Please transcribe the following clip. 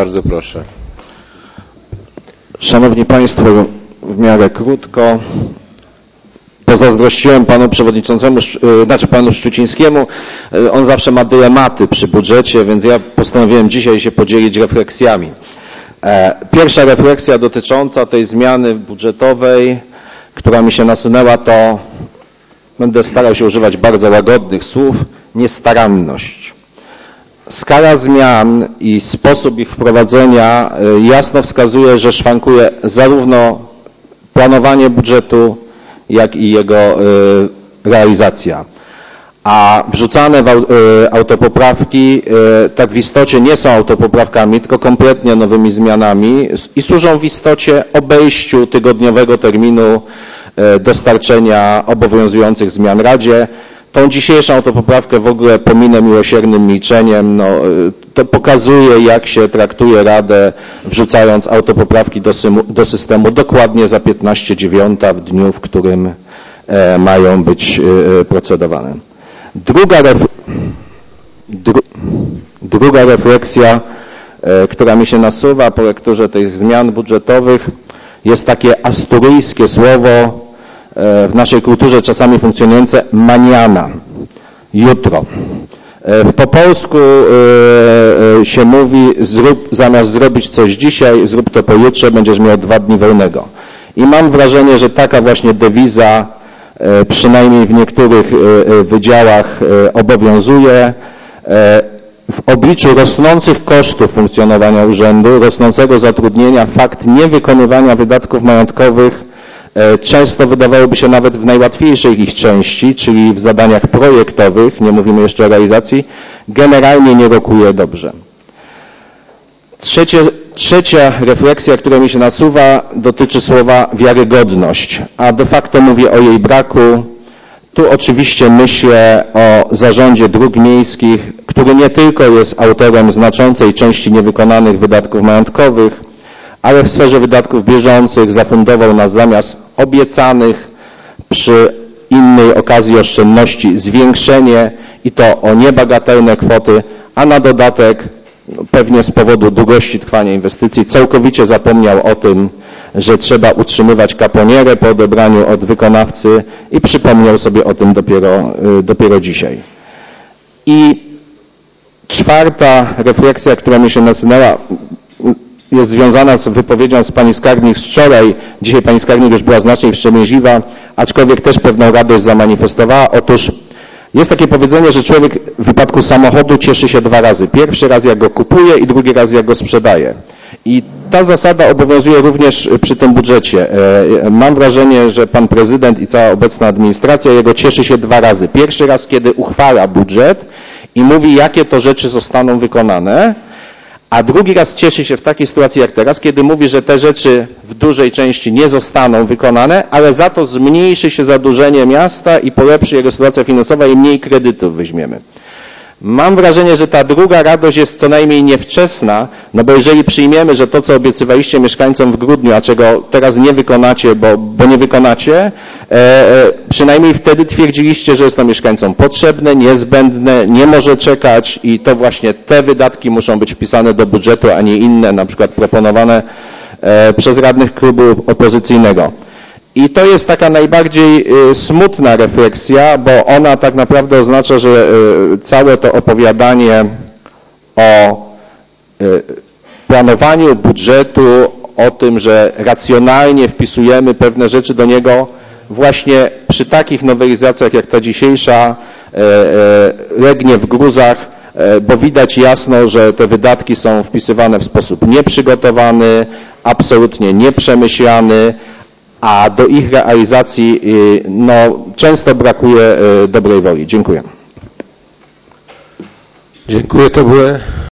Bardzo proszę. Szanowni Państwo, w miarę krótko. Pozazdrościłem panu przewodniczącemu, panu Szczucińskiemu. On zawsze ma dylematy przy budżecie, więc ja postanowiłem dzisiaj się podzielić refleksjami. Pierwsza refleksja dotycząca tej zmiany budżetowej, która mi się nasunęła, to będę starał się używać bardzo łagodnych słów, niestaranność. Skala zmian i sposób ich wprowadzenia jasno wskazuje, że szwankuje zarówno planowanie budżetu, jak i jego realizacja. A wrzucane autopoprawki tak w istocie nie są autopoprawkami, tylko kompletnie nowymi zmianami i służą w istocie obejściu tygodniowego terminu dostarczenia obowiązujących zmian Radzie. Tą dzisiejszą autopoprawkę w ogóle pominę miłosiernym milczeniem. To pokazuje, jak się traktuje Radę, wrzucając autopoprawki do systemu dokładnie za 15:09 w dniu, w którym mają być procedowane. Druga refleksja, która mi się nasuwa po lekturze tych zmian budżetowych, jest takie asturyjskie słowo, w naszej kulturze czasami funkcjonujące, maniana, jutro. Po polsku się mówi, zamiast zrobić coś dzisiaj, zrób to pojutrze, będziesz miał 2 dni wolnego. I mam wrażenie, że taka właśnie dewiza przynajmniej w niektórych wydziałach obowiązuje. W obliczu rosnących kosztów funkcjonowania urzędu, rosnącego zatrudnienia, fakt niewykonywania wydatków majątkowych często wydawałoby się nawet w najłatwiejszej ich części, czyli w zadaniach projektowych, nie mówimy jeszcze o realizacji, generalnie nie rokuje dobrze. Trzecia refleksja, która mi się nasuwa, dotyczy słowa wiarygodność, a de facto mówię o jej braku. Tu oczywiście myślę o Zarządzie Dróg Miejskich, który nie tylko jest autorem znaczącej części niewykonanych wydatków majątkowych, ale w sferze wydatków bieżących zafundował nas zamiast obiecanych przy innej okazji oszczędności zwiększenie i to o niebagatelne kwoty, a na dodatek pewnie z powodu długości trwania inwestycji całkowicie zapomniał o tym, że trzeba utrzymywać kaponierę po odebraniu od wykonawcy i przypomniał sobie o tym dopiero dzisiaj. I czwarta refleksja, która mi się nasunęła, jest związana z wypowiedzią z pani skarbnik z wczoraj. Dzisiaj pani skarbnik już była znacznie wstrzemięźliwa, aczkolwiek też pewną radość zamanifestowała. Otóż jest takie powiedzenie, że człowiek w wypadku samochodu cieszy się 2 razy. Pierwszy raz jak go kupuje i drugi raz jak go sprzedaje. I ta zasada obowiązuje również przy tym budżecie. Mam wrażenie, że pan prezydent i cała obecna administracja jego cieszy się 2 razy. Pierwszy raz, kiedy uchwala budżet i mówi, jakie to rzeczy zostaną wykonane, a drugi raz cieszy się w takiej sytuacji jak teraz, kiedy mówi, że te rzeczy w dużej części nie zostaną wykonane, ale za to zmniejszy się zadłużenie miasta i polepszy jego sytuacja finansowa i mniej kredytów weźmiemy. Mam wrażenie, że ta druga radość jest co najmniej niewczesna, no bo jeżeli przyjmiemy, że to, co obiecywaliście mieszkańcom w grudniu, a czego teraz nie wykonacie, bo nie wykonacie, przynajmniej wtedy twierdziliście, że jest to mieszkańcom potrzebne, niezbędne, nie może czekać i to właśnie te wydatki muszą być wpisane do budżetu, a nie inne, na przykład proponowane przez radnych klubu opozycyjnego. I to jest taka najbardziej smutna refleksja, bo ona tak naprawdę oznacza, że całe to opowiadanie o planowaniu budżetu, o tym, że racjonalnie wpisujemy pewne rzeczy do niego, właśnie przy takich nowelizacjach jak ta dzisiejsza legnie w gruzach, bo widać jasno, że te wydatki są wpisywane w sposób nieprzygotowany, absolutnie nieprzemyślany, a do ich realizacji często brakuje dobrej woli. Dziękuję. Dziękuję. To były